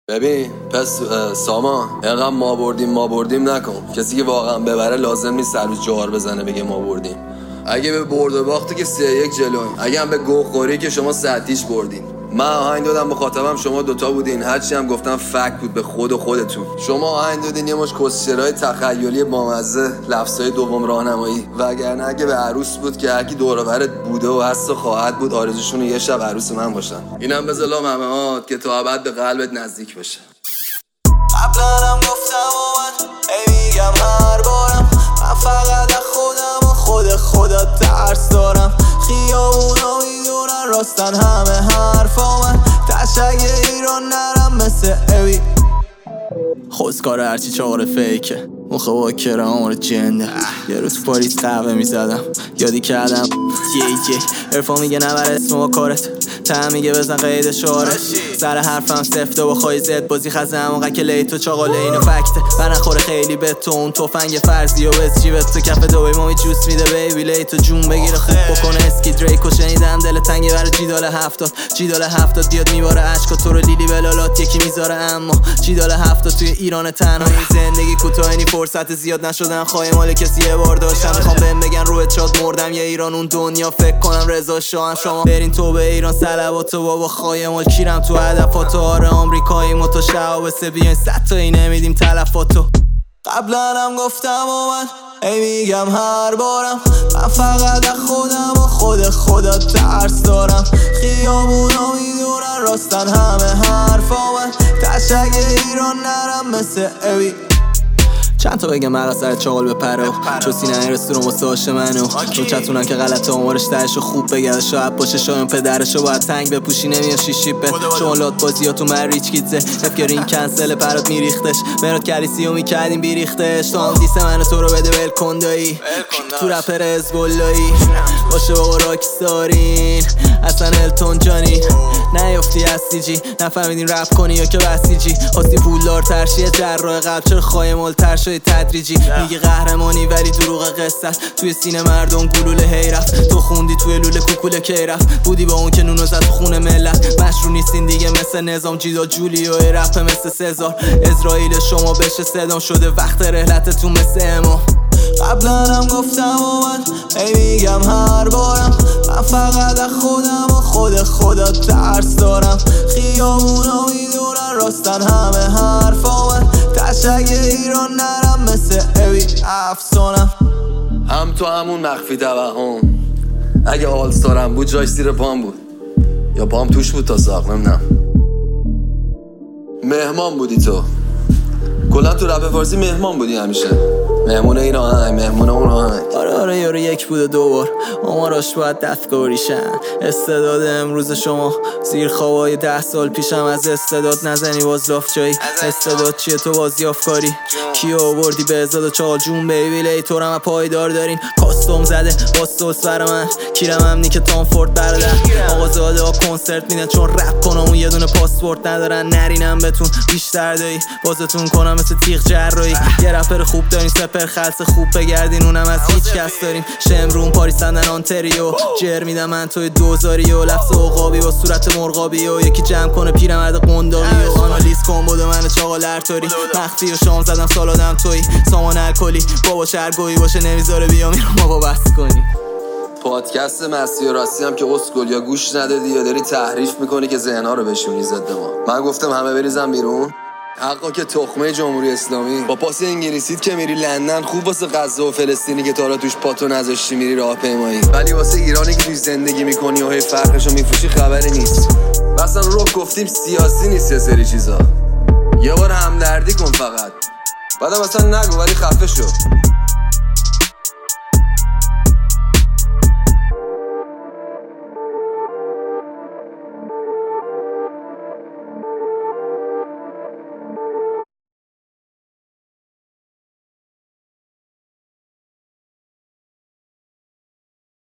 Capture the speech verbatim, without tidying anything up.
ببین پس سامان اینقدر ما بردیم ما بردیم نکن. کسی که واقعا ببره لازم نیست سر روز جوار بزنه بگه ما بردیم. اگه به برد و باخته که سه یک جلویم، اگه هم به گوه خوری که شما سه بردین. من آهنگ دادم مخاطبم شما دوتا بودین، هرچی هم گفتم فک بود به خود و خودتون. شما آهنگ دادین یه مش کسچرهای تخیلی بامزه، لفظای دوم راهنمایی، وگرنه اگه به عروس بود که هرکی دور و برت بوده و هست و خواهد بود آرزوشون یه شب عروس من باشن. اینم بذار لاممهات که تا ابد به قلبت نزدیک بشه. قبلا هم گفتم و من ای میگم هر بارم، من فقط خودم و خود خدا ترس دارم. خیابونا میدونن راستن همه حرفا، من تشک ایران نرم مثل اوی. خوزکار هرچی چهار فیکه مخه با کرامار جنده. یه روز پاریس قهوه میزدم یادی کردم یه یه ارفا میگه نبر اسم با کارت، تهم میگه بزن قید شارت. سر حرفم سفته و خواهی زد بازی خزه همونقه که لیتو چاقاله اینو فکته. برنخوره خیلی به تو اون توفنگ فرضی و بز جیبت تو کف دوی مامی جوس میده بیبی لیتو جون بگیره خوب بکنه اسکی دریکو. شنیدم دل تنگه برای جیدال هفتاد جیدال هفتاد بیاد میباره عشقا تو رو لیلی بلالات یکی میذاره. اما جیدال هفتاد توی ایران تنهایی زندگی کوتاهی فرصت زیاد نشدن خواهی مال کسی یه بار داشتم. میخوام بهم بگن روی چاد مردم یه ایران اون دنیا فکر کنم رضا شاهم. شما برین تو به ایران صلواتو بابا خواهی مال کیرم تو هدفاتو. آره آمریکایی ما تو شعبسه بیاین صد تایی نمیدیم تلفاتو. قبلا هم گفتم و من ای میگم هر بارم، من فقط خودم و خود خدا ترس دارم. خیابونا میدونن راستن همه حرفا، من تشک ایران نرم مثل اوی. چند تا بگم مرا سر چاقال به پرو چو سینه رستوران واسه هاش منو. چون چتونن که غلط آمارش تهشو خوب بگرده شاید باشه شایم پدرشو باید تنگ بپوشی نمیاد شیشی به شمالات بازیاتو من ریچ کیتزه. افگرین کنسل پرات میریختش مراد کلیسیو میکردیم بیریختش. تو هم دیس منو تو رو بده ول کن دایی تو رپر ازبالایی باشه بابا راکستارین اصلا التون جانی. نیافتی هستی جی نفهمیدین رپ کنی یا که بسیجی. خواستی پولدار ترشیه جراح قلب چرا خواهی مال ترشای تدریجی. میگه قهرمانی ولی دروغ قصه توی سینه مردم گلوله هی رفت. تو خوندی توی لوله کوکوله کی رفت. بودی با اون که نونو زد تو خونه ملت. مشروع نیستین دیگه مثل نظام جیدا جولیو رپ مثل سزار. اسرائیل شما بشه صدام شده وقت رحلتتون مثل امام. قبلا هم گفتم و من ای میگم هر بارم، من فقط خودم و خود خدا ترس دارم. خیابونا میدونن راستن همه حرفا، من تشک ایران نرم مثل اوی افسانم. هم تو همون مخفی توهم، اگه آلستارم بود جاش زیر پام بود یا پام توش بود تا ساق نمیدونم. مهمان بودی تو کلا تو رپ فارسی مهمان بودی همیشه. مهمون این آهنگ مهمون اون آهنگ. آره آره یارو یک بوده دوبار آماراش باید دستگاری شن. استعداد امروز شما زیر خوابای ده سال پیشم از استعداد نزنی باز لاف جایی. استعداد چیه تو بازی افکاری کیو آوردی به ازاد و چال جون بیبی لیتورم پایدار دارین. کاستوم زده باستوس برا من کیرم هم نیک تام فورد برادر. آقا زاده ها کنسرت میدن چون رپ کنم اون یه دونه پاسپورت ندارن. نرینم بتون بیشتر دایی بازتون کنم مثل تیغ جراحی. یه رپر خوب دارین سپر خلص خوب بگردین اونم از هیچ کس داریم. شمرون پاریس لندن آنتریو جر میدم من توی دوزاری و لفظ عقابی با صورت مرغابی و یکی جمع کنه پیرمرد قنداقی و آنالیز کن بوده من چاقال ارتاری. مخفی و شام زدم سالادم توی سامان الکلی بابا شرگویی باشه نمیذاره بیام اینو ما با بس کنی. پادکست مستی و راستی هم که اسکل یا گوش ندادی یا داری تحریف میکنی که ذهن‌ها رو بشونی ضد ما. من گفتم همه بریزن بیرون. حقا که تخمه جمهوری اسلامی با پاس انگلیسیت که میری لندن خوب واسه غزه و فلسطینی که تا حالا توش پاتو نذاشتی میری راهپیمایی، ولی واسه ایرانی که توش زندگی میکنی و هی فرقشو میفروشی خبری نیست. اصلا رو گفتیم سیاسی نیست یه سری چیزا. یه بار همدردی کن فقط بعدم اصلا نگو ولی خفه شو.